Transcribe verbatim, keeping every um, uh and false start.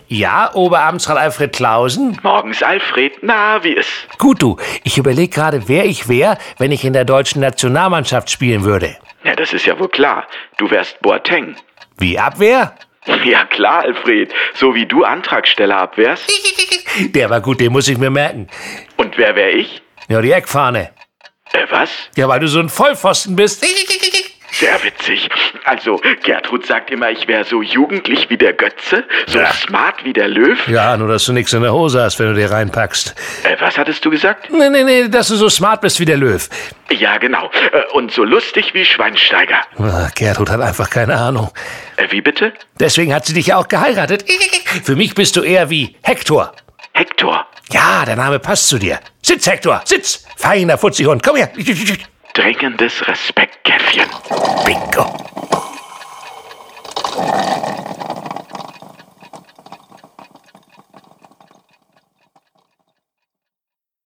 Ja, Oberamtsrat Alfred Clausen? Morgens, Alfred. Na, wie ist? Gut, du. Ich überlege gerade, wer ich wäre, wenn ich in der deutschen Nationalmannschaft spielen würde. Ja, das ist ja wohl klar. Du wärst Boateng. Wie, Abwehr? Ja, klar, Alfred. So wie du Antragsteller abwehrst. Der war gut, den muss ich mir merken. Und wer wär ich? Ja, die Eckfahne. Äh, was? Ja, weil du so ein Vollpfosten bist. Sehr witzig. Also, Gertrud sagt immer, ich wäre so jugendlich wie der Götze, so Ja. smart wie der Löw. Ja, nur dass du nichts in der Hose hast, wenn du dir reinpackst. Äh, was hattest du gesagt? Nee, nee, nee, dass du so smart bist wie der Löw. Ja, genau. Äh, und so lustig wie Schweinsteiger. Ach, Gertrud hat einfach keine Ahnung. Äh, wie bitte? Deswegen hat sie dich ja auch geheiratet. Für mich bist du eher wie Hector. Hector. Ja, der Name passt zu dir. Sitz, Hector, sitz. Feiner Futzihund, komm her. Dringendes Respektkäffchen. Bingo.